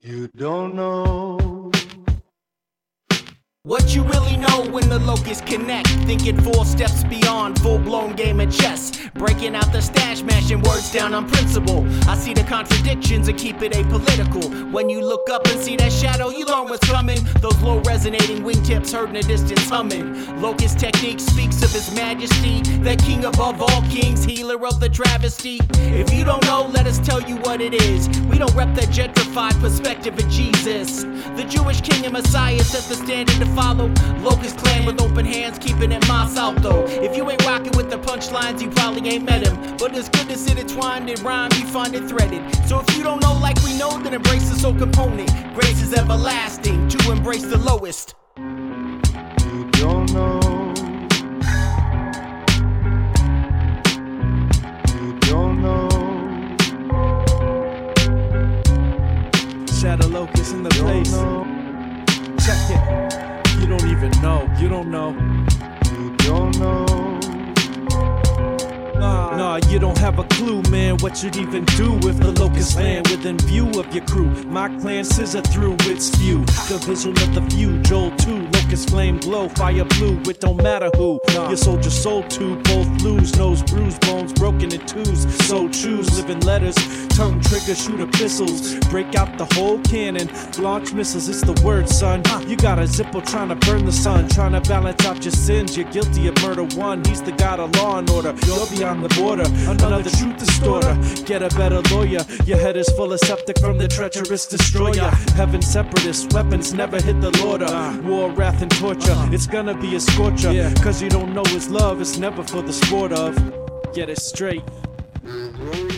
You don't know what you really know when the locusts connect. Thinking 4 steps beyond full-blown game of chess. Breaking out the stash, mashing words down on principle. I see the contradictions and keep it apolitical. When you look up and see that shadow, you learn what's coming. Those low resonating wingtips heard in the distance humming. Locust technique speaks of his majesty, the king above all kings, healer of the travesty. If you don't know, let us tell you what it is. We don't rep that gentrified perspective of Jesus. The Jewish king and Messiah set the standard to follow. Locust clan with open hands, keeping it Mas Alto. If you ain't rocking with the punchlines, you probably ain't met him. But it's good to sit entwined in rhyme, you find it threaded. So if you don't know like we know, then embrace the soul component. Grace is everlasting, to embrace the lowest. You don't know. You don't know. Shadow Locust in the place. Check it. You don't even know. You don't know. You don't know. Nah, you don't have a clue, man, what you'd even do if the locust land within view of your crew. My clan scissor through its view. The vision of the few, Joel 2, locust flame glow, fire blue, it don't matter who. Your soldier soul to both lose, nose bruised, bones broken in twos. So choose, living letters, tongue trigger, shoot epistles, break out the whole cannon, launch missiles, it's the word, son. You got a Zippo trying to burn the sun, trying to balance out your sins, you're guilty of murder one. He's the god of law and order, you're beyond the border, another truth distorter. Get a better lawyer, your head is full of septic from the treacherous destroyer. Heaven separatist, weapons never hit the Lorder. War, wrath, and torture, it's gonna be a scorcher. Cause you don't know his love, it's never for the sport of. Get it straight.